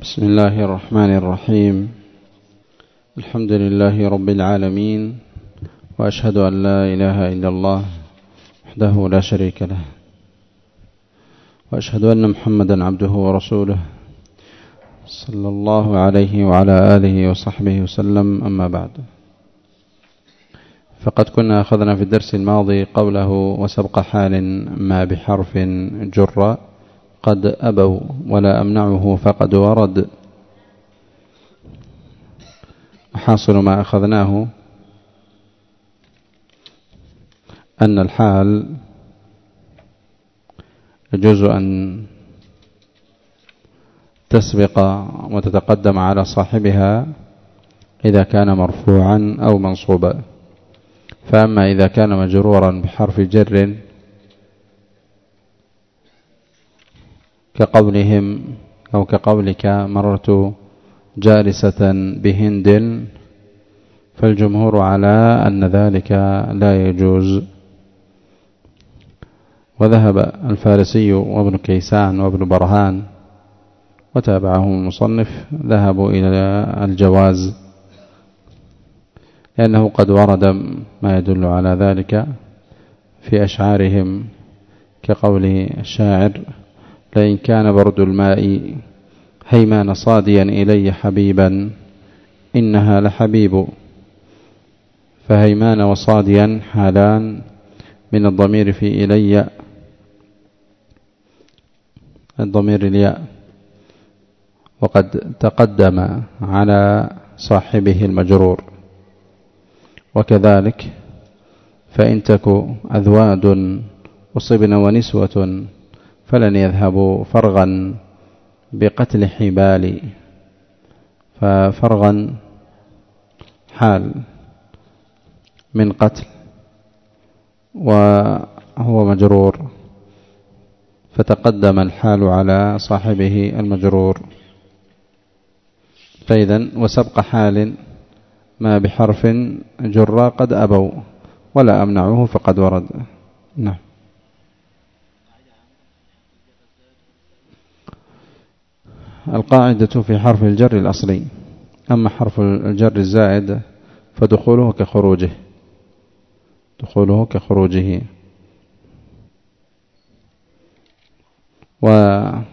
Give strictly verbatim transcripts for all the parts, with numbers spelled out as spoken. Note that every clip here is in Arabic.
بسم الله الرحمن الرحيم. الحمد لله رب العالمين، وأشهد أن لا إله إلا الله وحده لا شريك له، وأشهد أن محمدا عبده ورسوله صلى الله عليه وعلى آله وصحبه وسلم. أما بعد، فقد كنا أخذنا في الدرس الماضي قوله وسبق حال ما بحرف جر قد أبوا ولا أمنعه فقد ورد. حاصل ما أخذناه أن الحال يجوز أن تسبق وتتقدم على صاحبها إذا كان مرفوعا أو منصوبا، فأما إذا كان مجرورا بحرف جر كقولهم أو كقولك مررت جالسة بهند، فالجمهور على أن ذلك لا يجوز. وذهب الفارسي وابن كيسان وابن برهان وتابعهم المصنف ذهبوا إلى الجواز، لأنه قد ورد ما يدل على ذلك في أشعارهم كقول الشاعر لئن كان برد الماء هيمان صاديا إلي حبيبا إنها لحبيب، فهيمان وصاديا حالان من الضمير في إلي، الضمير الياء، وقد تقدم على صاحبه المجرور. وكذلك فإن تك أذواد أصبن ونسوة فلن يذهبوا فرغا بقتل حبال، ففرغا حال من قتل وهو مجرور، فتقدم الحال على صاحبه المجرور. فإذا وسبق حال ما بحرف جر قد أبوا ولا أمنعه فقد ورد. نعم. القاعدة في حرف الجر الأصلي، أما حرف الجر الزائد فدخوله كخروجه، دخوله كخروجه. وقول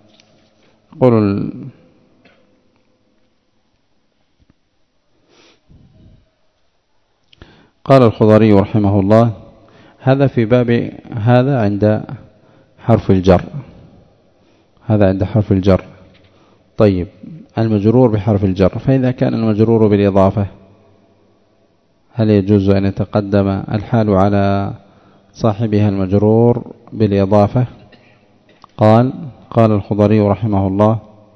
قال الخضري رحمه الله هذا في باب هذا عند حرف الجر، هذا عند حرف الجر. طيب، المجرور بحرف الجر، فإذا كان المجرور بالإضافة هل يجوز أن يتقدم الحال على صاحبها المجرور بالإضافة؟ قال قال الخضري رحمه الله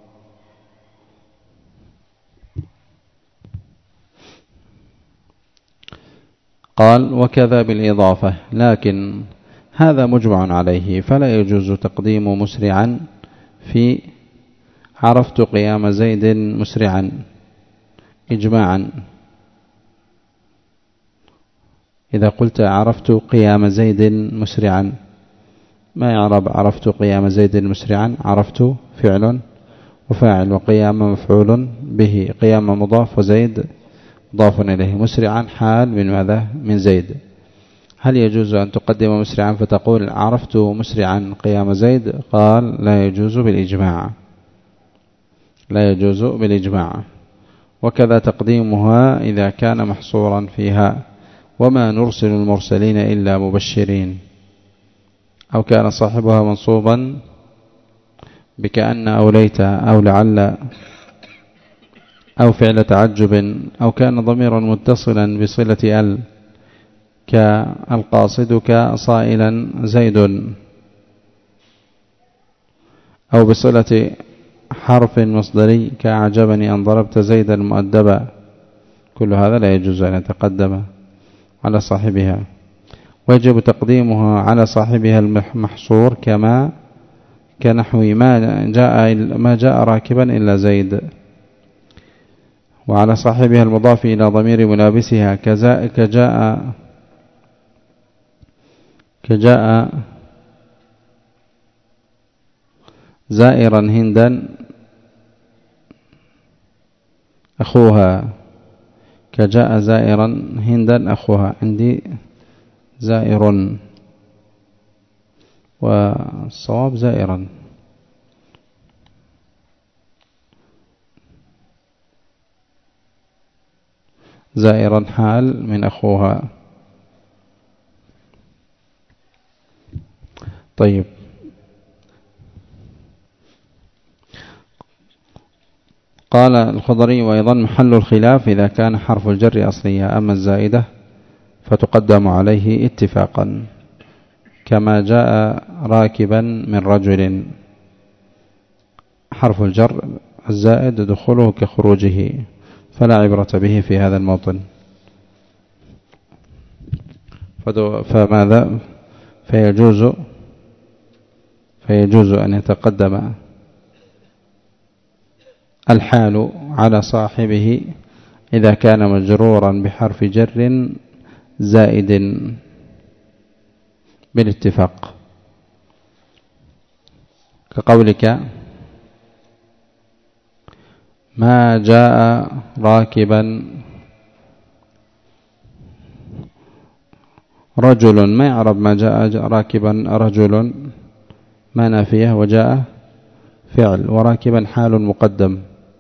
قال وكذا بالإضافة، لكن هذا مجمع عليه، فلا يجوز تقديم مسرعا في عرفت قيام زيد مسرعا إجماعا. إذا قلت عرفت قيام زيد مسرعا، ما يعرب عرفت قيام زيد مسرعا؟ عرفت فعل وفاعل، وقيام مفعول به، قيام مضاف وزيد مضاف إليه، مسرعا حال من ماذا؟ من زيد. هل يجوز أن تقدم مسرعا فتقول عرفت مسرعا قيام زيد؟ قال لا يجوز بالإجماع، لا يجوز بالإجماع. وكذا تقديمها إذا كان محصورا فيها وما نرسل المرسلين إلا مبشرين، أو كان صاحبها منصوبا بكأن أو ليت أو لعل أو فعل تعجب، أو كان ضميرا متصلا بصلة ال كالقاصدك صائلا زيد، أو بصلة حرف مصدري كأعجبني أن ضربت زيدا مؤدبا، كل هذا لا يجوز أن يتقدم على صاحبها، ويجب تقديمها على صاحبها المحصور كما كنحو ما جاء ما جاء راكبا إلا زيد، وعلى صاحبها المضاف إلى ضمير ملابسها كجاء كجاء كجاء زائرا هندا أخوها، كجاء زائرا هندا أخوها، عندي زائر، والصواب زائرا. زائرا حال من أخوها. طيب، قال الخضري: وأيضا محل الخلاف إذا كان حرف الجر أصليا، أما الزائدة فتقدم عليه اتفاقا، كما جاء راكبا من رجل، حرف الجر الزائد دخوله كخروجه، فلا عبرة به في هذا الموطن. فماذا فيجوز فيجوز أن يتقدم الحال على صاحبه إذا كان مجرورا بحرف جر زائد بالاتفاق، كقولك: ما جاء راكبا رجل، ما يعرب ما جاء راكبا رجل، ما نافية، وجاء فعل، وراكبا حال مقدم،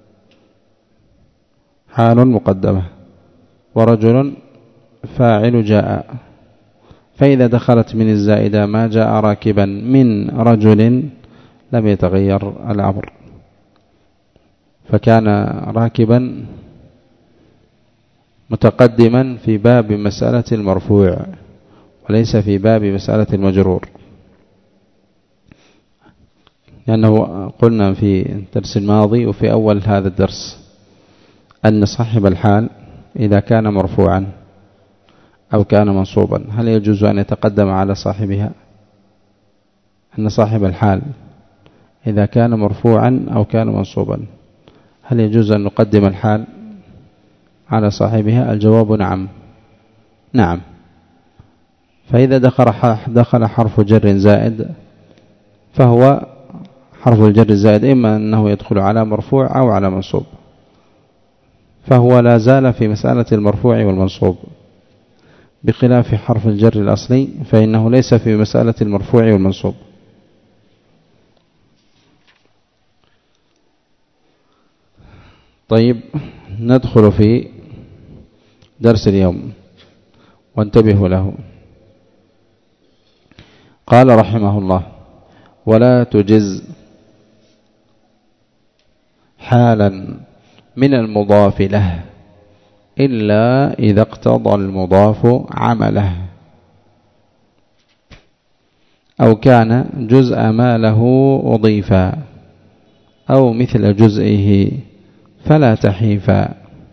حال مقدمة، ورجل فاعل جاء. فإذا دخلت من الزائدة ما جاء راكبا من رجل لم يتغير الأمر، فكان راكبا متقدما في باب مسألة المرفوع وليس في باب مسألة المجرور، لأنه قلنا في الدرس الماضي وفي أول هذا الدرس أن صاحب الحال إذا كان مرفوعا أو كان منصوبا هل يجوز أن يتقدم على صاحبها؟ أن صاحب الحال إذا كان مرفوعا أو كان منصوبا هل يجوز أن نقدم الحال على صاحبها؟ الجواب نعم نعم. فإذا دخل حرف جر زائد فهو حرف الجر الزائد إما أنه يدخل على مرفوع أو على منصوب، فهو لا زال في مسألة المرفوع والمنصوب، بخلاف حرف الجر الأصلي فإنه ليس في مسألة المرفوع والمنصوب. طيب، ندخل في درس اليوم وانتبهوا له. قال رحمه الله: ولا تجز حالا من المضاف له إلا إذا اقتضى المضاف عمله، أو كان جزء ما له أضيفا، أو مثل جزئه فلا تحيفا.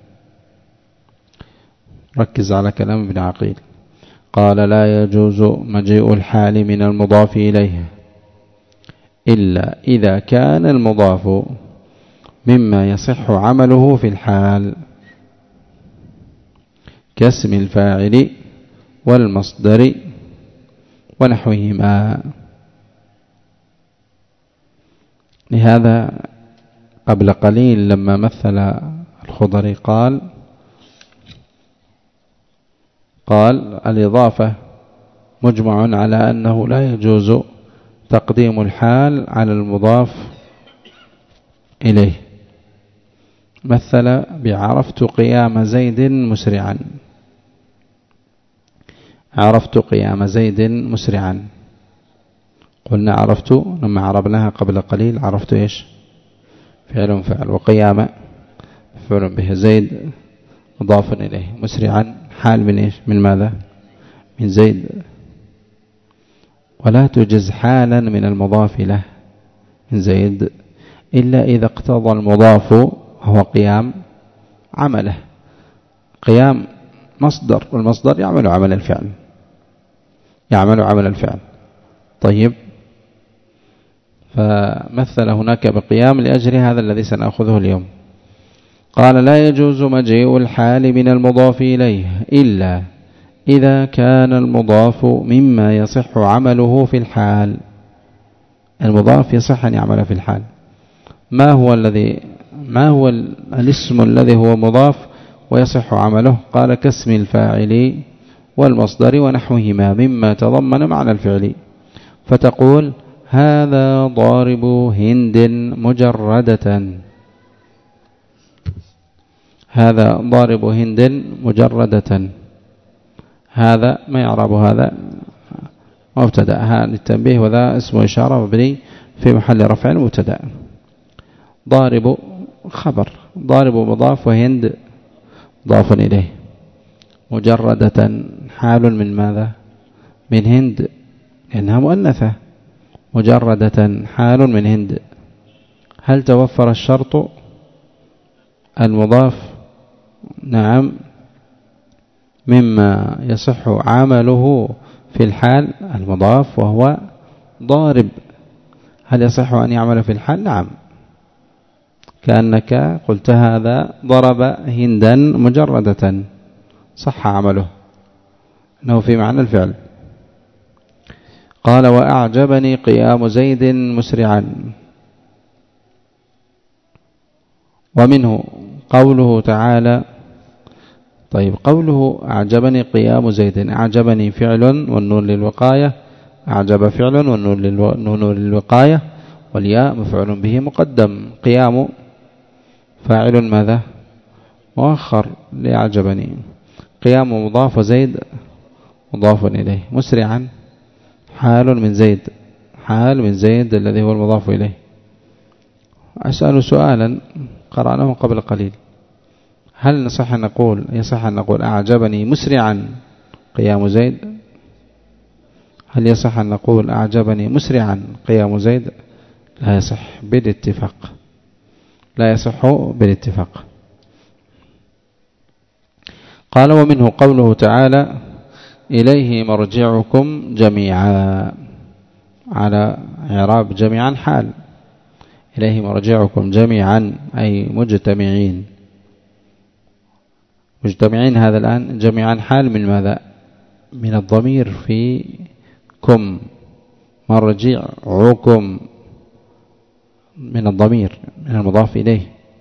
ركز على كلام ابن عقيل. قال: لا يجوز مجيء الحال من المضاف إليه إلا إذا كان المضاف مما يصح عمله في الحال، كاسم الفاعل والمصدر ونحوهما. لهذا قبل قليل لما مثل الخضري قال قال الإضافة مجمع على أنه لا يجوز تقديم الحال على المضاف إليه. مثل بعرفت قيام زيد مسرعا، عرفت قيام زيد مسرعا، قلنا عرفت لما عربناها قبل قليل عرفت إيش؟ فعل فعل، وقيام فعل به، زيد مضاف إليه، مسرعا حال من إيش؟ من ماذا؟ من زيد. ولا تجز حالا من المضاف له من زيد إلا إذا اقتضى المضاف هو قيام عمله. قيام مصدر، والمصدر يعمل عمل الفعل، يعمل عمل الفعل. طيب، فمثل هناك بقيام لأجل هذا الذي سنأخذه اليوم. قال: لا يجوز مجيء الحال من المضاف إليه إلا إذا كان المضاف مما يصح عمله في الحال. المضاف يصح أن يعمل في الحال. ما هو الذي ما هو الاسم الذي هو مضاف ويصح عمله؟ قال كاسم الفاعل والمصدر ونحوهما مما تضمن معنى الفعل. فتقول هذا ضارب هند مجردة، هذا ضارب هند مجردة. هذا ما يعرب؟ هذا مبتدا، ها للتنبيه، وذا اسم إشارة مبني في محل رفع مبتدا. ضارب خبر، ضارب مضاف وهند ضاف إليه. مجردة حال من ماذا؟ من هند لأنها مؤنثة. مجردة حال من هند. هل توفر الشرط؟ المضاف نعم مما يصح عمله في الحال المضاف وهو ضارب. هل يصح أن يعمل في الحال؟ نعم، كأنك قلت هذا ضرب هندا مجردة، صح عمله أنه في معنى الفعل. قال وأعجبني قيام زيد مسرعا. ومنه قوله تعالى، طيب قوله أعجبني قيام زيد، أعجبني فعل والنون للوقاية، أعجب فعل والنون للوقاية، والياء مفعول به مقدم. قيام فاعل ماذا؟ مؤخر لأعجبني. قيام مضاف وزيد مضاف إليه. مسرعا حال من زيد، حال من زيد الذي هو المضاف إليه. أسأل سؤالا قرأناه قبل قليل، هل نصح أن نقول يصح أن نقول أعجبني مسرعا قيام زيد؟ هل يصح أن نقول أعجبني مسرعا قيام زيد؟ لا يصح بالاتفاق، لا يصح بالاتفاق. قال ومنه قوله تعالى إليه مرجعكم جميعا، على إعراب جميعا حال. إليه مرجعكم جميعا أي مجتمعين. مجتمعين هذا الآن جميعا حال من ماذا؟ من الضمير في كم. مرجعكم من الضمير من المضاف إليه.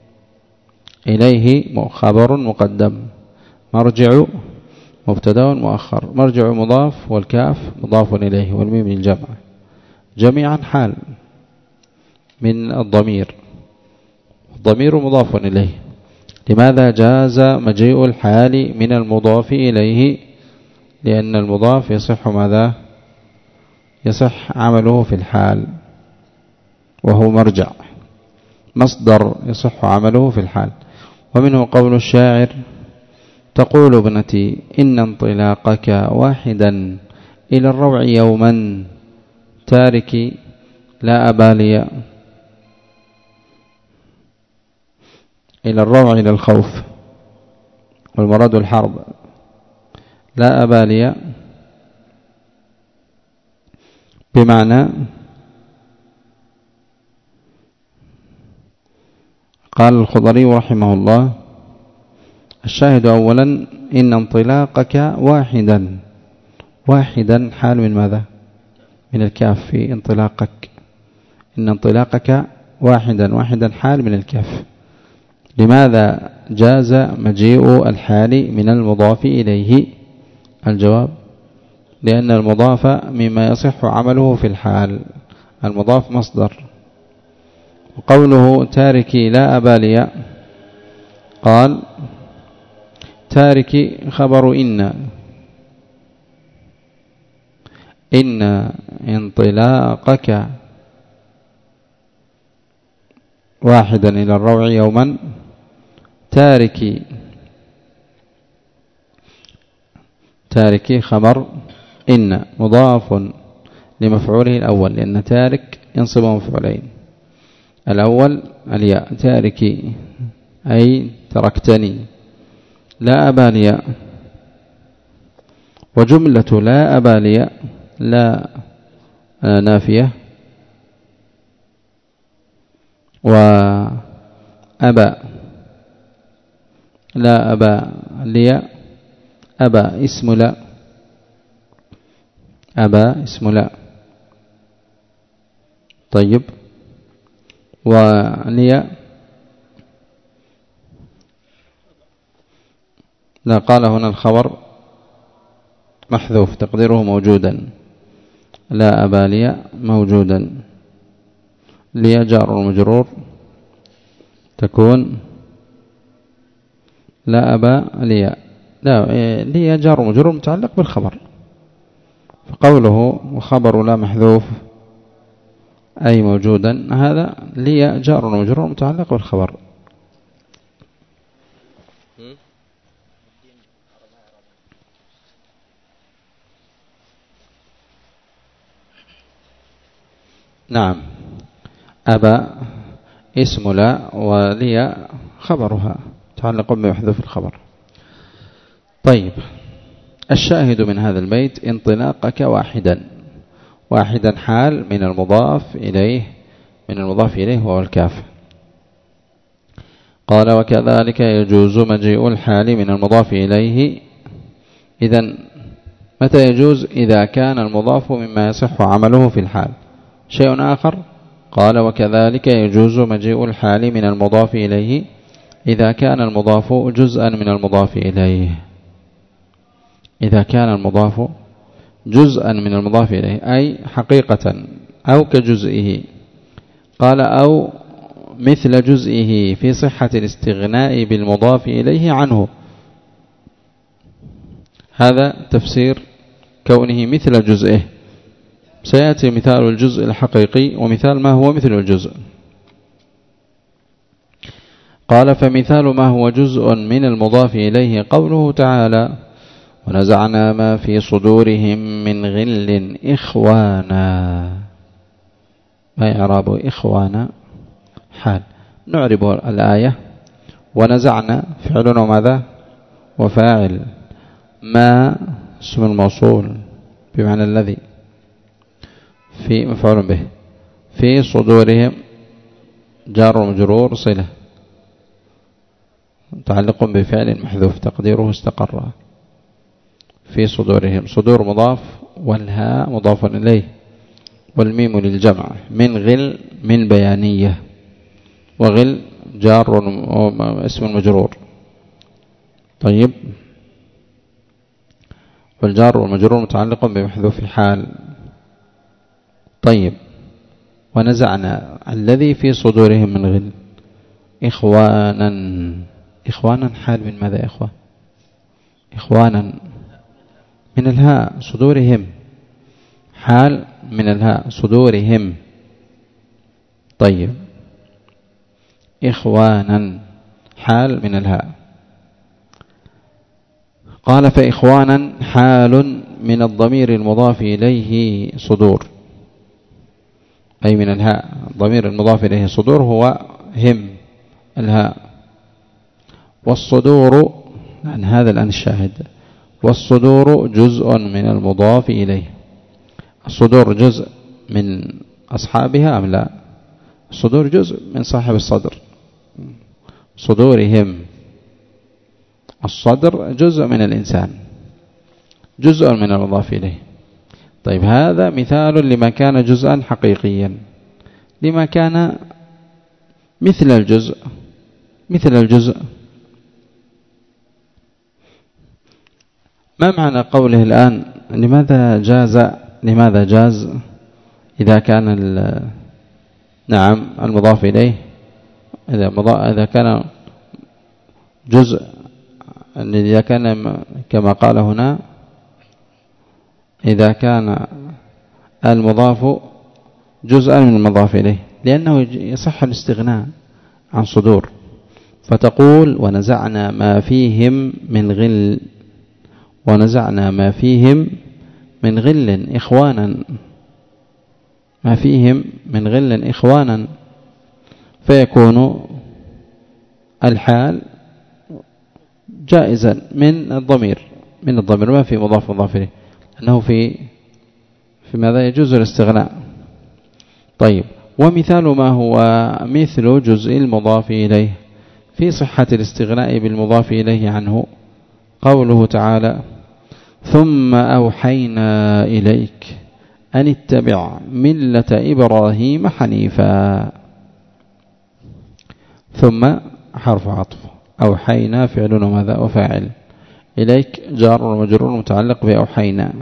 إليه خبر مقدم، مرجع مبتدا مؤخر. مرجع مضاف والكاف مضاف إليه والميم للجمع. جميعا حال من الضمير، الضمير مضاف إليه. لماذا جاز مجيء الحال من المضاف إليه؟ لأن المضاف يصح ماذا؟ يصح عمله في الحال وهو مرجع. مصدر يصح عمله في الحال. ومنه قول الشاعر تقول ابنتي إن انطلاقك واحدا إلى الروع يوما تاركي لا أبالي. إلى الروع إلى الخوف والمراد الحرب. لا أبالي بمعنى قال الخضري رحمه الله الشاهد أولا إن انطلاقك واحدا. واحدا حال من ماذا؟ من الكاف في انطلاقك. إن انطلاقك واحدا، واحدا حال من الكاف. لماذا جاز مجيء الحال من المضاف إليه؟ الجواب لأن المضاف مما يصح عمله في الحال. المضاف مصدر. وقوله تاركي لا أبالي، قال تاركي خبر إن. إن انطلاقك واحدا إلى الروع يوما تاركي. تاركي خبر إن مضاف لمفعوله الأول، لأن تارك ينصب مفعولين. الأول الياء تاركي أي تركتني. لا أبالي وجملة لا أبالي لا نافية، وأبا لا أبا لي أبا اسم لا، أبا اسم لا. طيب ولي لا، قال هنا الخبر محذوف تقديره موجودا. لا أبا لي موجودا. لي جار ومجرور تكون لا أبا لي. لا، لي جار ومجرور متعلق بالخبر، فقوله وخبر لا محذوف أي موجودا، هذا لي جار ومجرور متعلق بالخبر. نعم، أبا اسم لا ولي خبرها تعلق بمحذوف الخبر. طيب، الشاهد من هذا البيت انطلاقك واحدا، واحدا حال من المضاف إليه، من المضاف إليه وهو الكاف. قال وكذلك يجوز مجيء الحال من المضاف إليه. إذن متى يجوز؟ إذا كان المضاف مما يصح عمله في الحال. شيء آخر، قال وكذلك يجوز مجيء الحال من المضاف إليه إذا كان المضاف جزءا من المضاف إليه. إذا كان المضاف جزءا من المضاف إليه أي حقيقة أو كجزئه. قال أو مثل جزئه في صحة الاستغناء بالمضاف إليه عنه. هذا تفسير كونه مثل جزئه. سيأتي مثال الجزء الحقيقي ومثال ما هو مثل الجزء. قال فمثال ما هو جزء من المضاف إليه قوله تعالى ونزعنا ما في صدورهم من غل إخوانا. ما إعراب إخوانا؟ حال. نعرب الآية ونزعنا فعل وماذا وفاعل، ما اسم الموصول بمعنى الذي، في مفعول به، في صدورهم جار ومجرور صلة متعلق بفعل محذوف تقديره استقر. في صدورهم، صدور مضاف والهاء مضاف إليه والميم للجمع. من غل من بيانية، وغل جار اسم المجرور. طيب، والجار والمجرور متعلق بمحذوف حال. طيب، ونزعنا الذي في صدورهم من غل إخوانا. إخوانا حال من ماذا يا إخوة؟ إخوانا من الهاء صدورهم، حال من الهاء صدورهم. طيب، إخوانا حال من الهاء. قال فإخوانا حال من الضمير المضاف إليه صدور، أي من الهاء. الضمير المضاف إليه صدور هو هم الهاء. والصدور عن هذا الآن الشاهد، والصدور جزء من المضاف إليه. الصدور جزء من أصحابها أم لا؟ الصدور جزء من صاحب الصدر، صدورهم. الصدر جزء من الإنسان، جزء من المضاف إليه. طيب، هذا مثال لما كان جزءا حقيقيا. لما كان مثل الجزء، مثل الجزء ما معنى قوله الآن لماذا جاز؟ لماذا جاز إذا كان نعم المضاف إليه، إذا, إذا كان جزء، إذا كان كما قال هنا إذا كان المضاف جزءا من المضاف إليه، لأنه يصح الاستغناء عن صدور. فتقول ونزعنا ما فيهم من غل، ونزعنا ما فيهم من غل إخوانا، ما فيهم من غل إخوانا، فيكون الحال جائزا من الضمير، من الضمير ما في مضاف مضاف إليه، أنه في في ماذا يجوز الاستغناء. طيب، ومثال ما هو مثل جزء المضاف إليه في صحة الاستغناء بالمضاف إليه عنه قوله تعالى ثم أوحينا إليك أن اتبع ملة إبراهيم حنيفا. ثم حرف عطف، أوحينا فعل وماذا وفاعل، إليك جار ومجرور متعلق بأوحينا.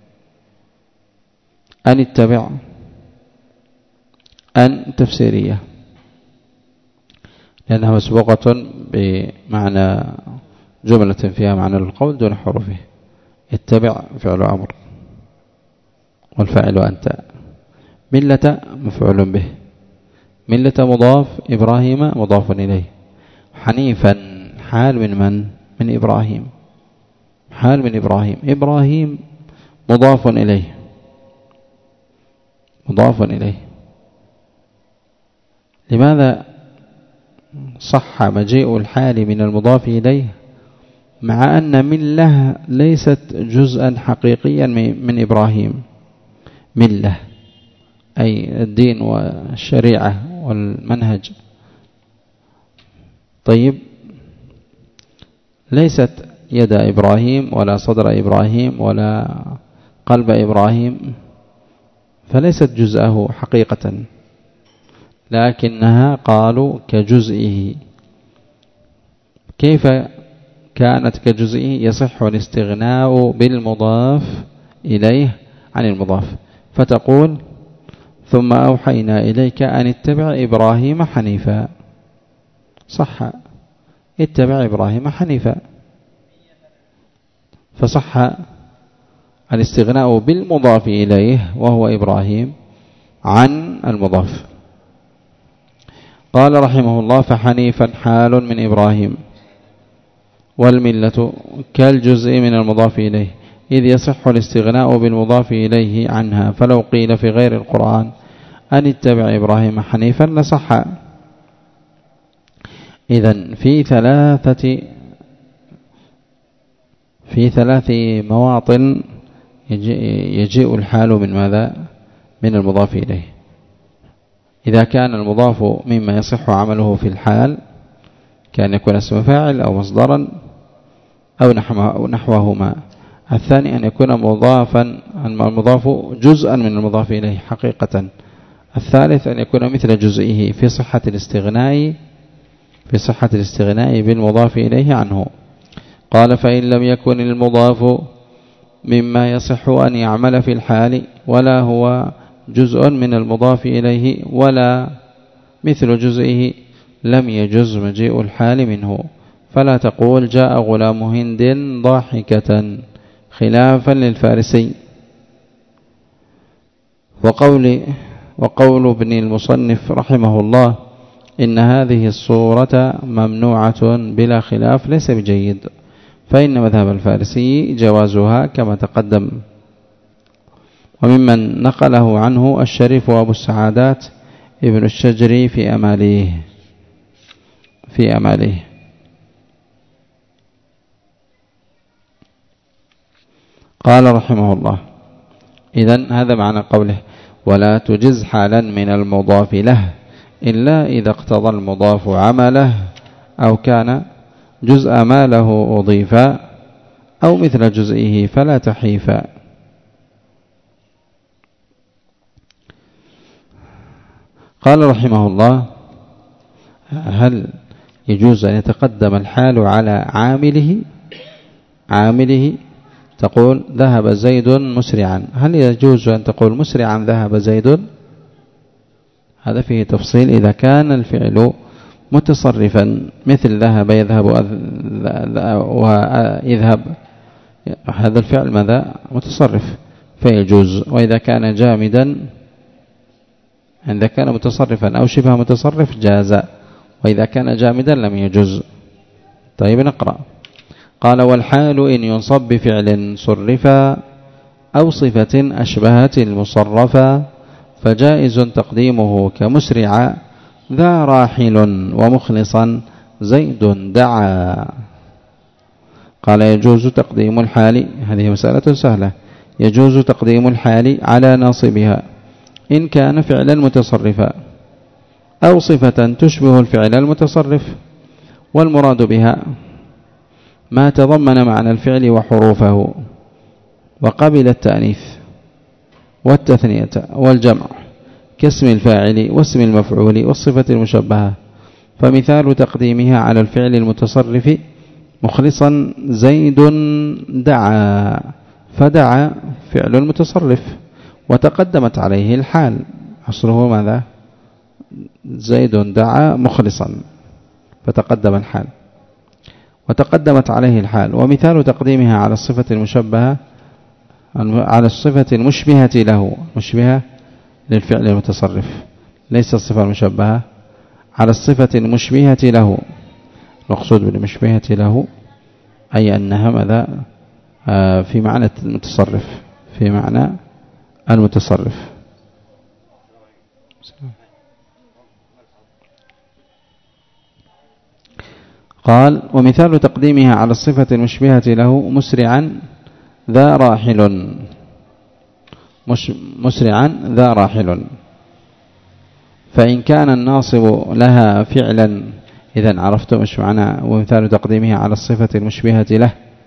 أن اتبع أن تفسيرية لأنها مسبوقة بمعنى جملة فيها معنى القول دون حروفه. اتبع فعل أمر والفاعل أنت. ملة مفعول به. ملة مضاف، إبراهيم مضاف إليه. حنيفا حال من من؟ من إبراهيم. حال من إبراهيم. إبراهيم مضاف إليه مضاف إليه. لماذا صح مجيء الحال من المضاف إليه مع أن ملة ليست جزءا حقيقيا من إبراهيم؟ ملة أي الدين والشريعة والمنهج. طيب ليست يد إبراهيم ولا صدر إبراهيم ولا قلب إبراهيم، فليست جزءه حقيقة، لكنها قالوا كجزئه. كيف كانت كجزئه؟ يصح الاستغناء بالمضاف إليه عن المضاف، فتقول ثم أوحينا إليك أن اتبع إبراهيم حنيفا. صح، اتبع إبراهيم حنيفا، فصح الاستغناء بالمضاف إليه وهو إبراهيم عن المضاف. قال رحمه الله فحنيفا حال من إبراهيم، والملة كالجزء من المضاف إليه، إذ يصح الاستغناء بالمضاف إليه عنها. فلو قيل في غير القرآن أن اتبع إبراهيم حنيفا لصح. إذن في ثلاثة في ثلاث مواطن يجيء الحال من ماذا؟ من المضاف إليه. إذا كان المضاف مما يصح عمله في الحال كان يكون اسم فاعل أو مصدرا أو نحوهما. الثاني أن يكون مضافا المضاف جزءا من المضاف إليه حقيقة. الثالث أن يكون مثل جزئه في صحة الاستغناء في صحة الاستغناء بالمضاف إليه عنه. قال فإن لم يكن المضاف مما يصح أن يعمل في الحال ولا هو جزء من المضاف إليه ولا مثل جزئه لم يجز مجيء الحال منه. فلا تقول جاء غلام هند ضاحكة خلافا للفارسي. وقول وقول ابن المصنف رحمه الله إن هذه الصورة ممنوعة بلا خلاف ليس بجيد، فإن مذهب الفارسي جوازها كما تقدم. وممن نقله عنه الشريف وأبو السعادات ابن الشجري في أماليه في أماليه قال رحمه الله إذن هذا معنى قوله ولا تجز حالا من المضاف له إلا إذا اقتضى المضاف عمله أو كان جزء ما له أضيفا أو مثل جزئه فلا تحيفا. قال رحمه الله هل يجوز أن يتقدم الحال على عامله عامله تقول ذهب زيد مسرعا، هل يجوز أن تقول مسرعا ذهب زيد؟ هذا فيه تفصيل. إذا كان الفعل متصرفا مثل ذهب يذهب ويذهب، هذا الفعل ماذا؟ متصرف فيجوز. وإذا كان جامدا إذا كان متصرفا أو شبه متصرف جاز، وإذا كان جامدا لم يجوز. طيب نقرأ. قال والحال إن ينصب بفعل صرفا أو صفة أشبهت المصرفا فجائز تقديمه كمسرع ذا راحل ومخلصا زيد دعا. قال يجوز تقديم الحال، هذه مسألة سهلة، يجوز تقديم الحال على ناصبها إن كان فعلا متصرفا أو صفة تشبه الفعل المتصرف، والمراد بها ما تضمن معنى الفعل وحروفه وقبل التأنيث والتثنية والجمع كاسم الفاعل واسم المفعول والصفة المشبهة. فمثال تقديمها على الفعل المتصرف مخلصا زيد دعا، فدعا فعل المتصرف وتقدمت عليه الحال، أصله ماذا؟ زيد دعا مخلصا، فتقدم الحال وتقدمت عليه الحال. ومثال تقديمها على الصفة المشبهة على الصفة المشبهة له، مشبهة للفعل المتصرف، ليس الصفة المشبهة، على الصفة المشبهة له. المقصود بالمشبهة له أي أنها ماذا؟ في معنى المتصرف، في معنى المتصرف. قال ومثال تقديمها على الصفة المشبهة له مسرعا ذا راحل، مسرعا ذا راحل. فإن كان الناصب لها فعلا، إذن عرفتم ايش معنى ومثال تقديمها على الصفة المشبهة له؟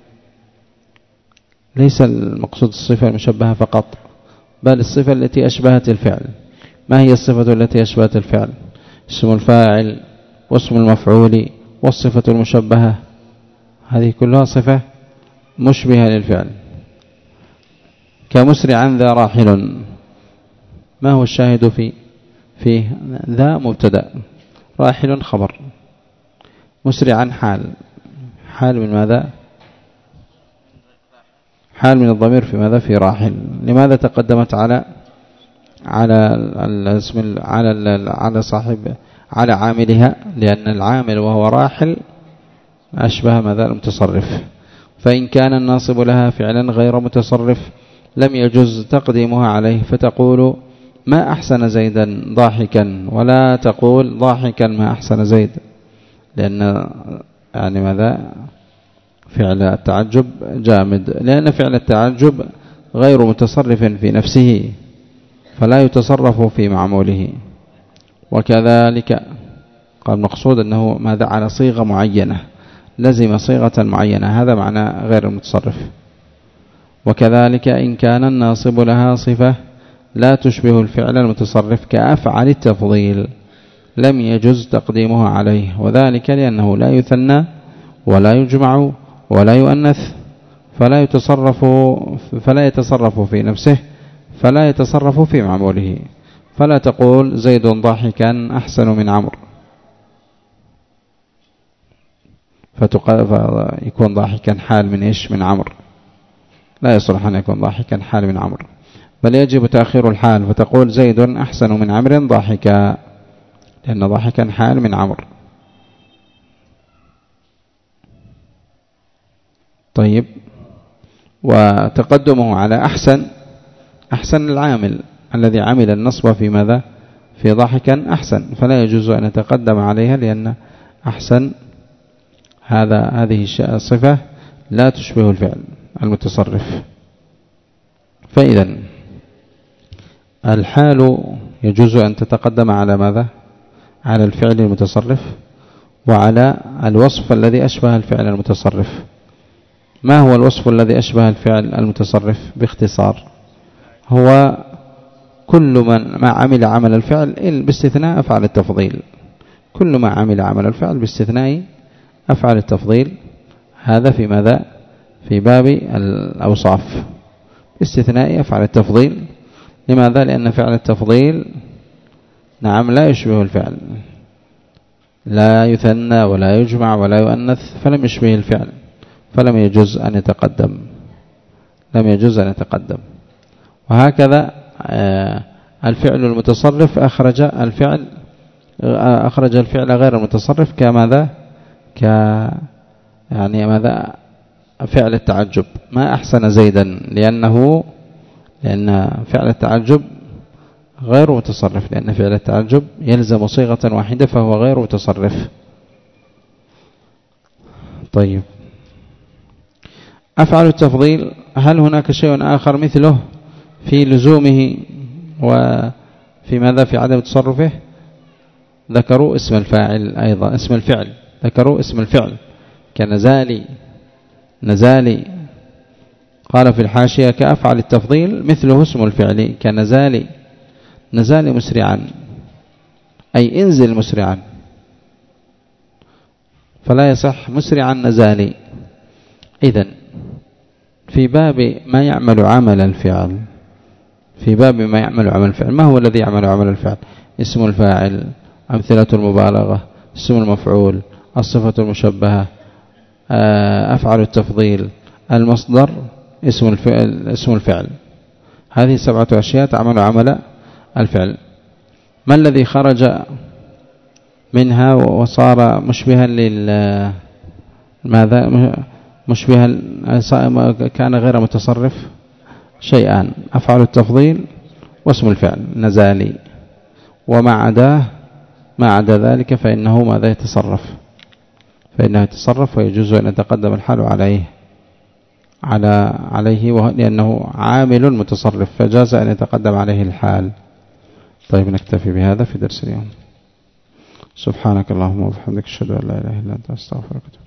ليس المقصود الصفة المشبهة فقط، بل الصفة التي أشبهت الفعل. ما هي الصفة التي أشبهت الفعل؟ اسم الفاعل واسم المفعول والصفة المشبهة، هذه كلها صفة مشبهة للفعل. كمسرعا ذا راحل، ما هو الشاهد في فيه؟ ذا مبتدأ، راحل خبر، مسرعا حال، حال من ماذا؟ حال من الضمير في ماذا؟ في راحل. لماذا تقدمت على على الاسم على على صاحب على عاملها؟ لأن العامل وهو راحل أشبه ماذا؟ المتصرف. فإن كان الناصب لها فعلا غير متصرف لم يجوز تقديمها عليه، فتقول ما أحسن زيدا ضاحكا، ولا تقول ضاحكا ما أحسن زيد، لأن يعني ماذا؟ فعل التعجب جامد، لأن فعل التعجب غير متصرف في نفسه فلا يتصرف في معموله. وكذلك قال المقصود أنه ماذا؟ على صيغة معينة، لزم صيغة معينة، هذا معنى غير المتصرف. وكذلك إن كان الناصب لها صفة لا تشبه الفعل المتصرف كأفعل التفضيل لم يجوز تقديمها عليه، وذلك لأنه لا يثنى ولا يجمع ولا يؤنث، فلا يتصرف فلا يتصرف في نفسه، فلا يتصرف في معموله. فلا تقول زيد ضاحكا أحسن من عمرو، فيكون ضاحكا حال من إيش؟ من عمرو، لا يصلح أن يكون ضاحكا حال من عمرو، بل يجب تأخير الحال، فتقول زيد أحسن من عمرو ضاحكا، لأن ضاحكا حال من عمرو. طيب، وتقدمه على أحسن، أحسن العامل الذي عمل النصب في ماذا؟ في ضاحكا أحسن، فلا يجوز أن يتقدم عليها، لأن أحسن هذا هذه الصفة لا تشبه الفعل المتصرف. فإذا الحال يجوز أن تتقدم على ماذا؟ على الفعل المتصرف وعلى الوصف الذي أشبه الفعل المتصرف. ما هو الوصف الذي أشبه الفعل المتصرف؟ باختصار هو كل من ما عمل عمل الفعل باستثناء أفعال التفضيل، كل ما عمل عمل الفعل باستثناء أفعال التفضيل، هذا في ماذا؟ في باب الأوصاف، باستثناء أفعال التفضيل. لماذا؟ لأن فعل التفضيل نعم لا يشبه الفعل، لا يثنى ولا يجمع ولا يؤنث، فلم يشبه الفعل، فلم يجوز أن يتقدم، لم يجوز أن يتقدم. وهكذا الفعل المتصرف أخرج الفعل أخرج الفعل غير المتصرف كماذا؟ ك يعني ماذا؟ فعل التعجب، ما أحسن زيدا، لأنه لأن فعل التعجب غير متصرف، لأن فعل التعجب يلزم صيغة واحدة فهو غير متصرف. طيب، أفعل التفضيل هل هناك شيء آخر مثله في لزومه وفي ماذا؟ في عدم تصرفه؟ ذكروا اسم الفاعل أيضا، اسم الفعل، ذكروا اسم الفعل كنزالي، نزالي قال في الحاشية كأفعل التفضيل مثله اسم الفعل كنزالي، نزالي مسرعا أي انزل مسرعا، فلا يصح مسرعا نزالي، إذن في باب ما يعمل عمل الفعل، في باب ما يعمل عمل الفعل، ما هو الذي يعمل عمل الفعل؟ اسم الفاعل، أمثلة المبالغة، اسم المفعول، الصفة المشبهة، أفعل التفضيل، المصدر، اسم الفعل, اسم الفعل. هذه سبعة أشياء تعمل عمل الفعل. ما الذي خرج منها وصار مشبها لل ماذا مشبها كان غير متصرف؟ شيئان: أفعل التفضيل واسم الفعل نزالي، وما عداه ما عدا ذلك فإنه ماذا يتصرف فإنه يتصرف ويجوز أن يتقدم الحال عليه على عليه لأنه عامل متصرف فجاز أن يتقدم عليه الحال. طيب نكتفي بهذا في درس اليوم. سبحانك اللهم وبحمدك أشهد أن لا إله إلا أنت أستغفرك.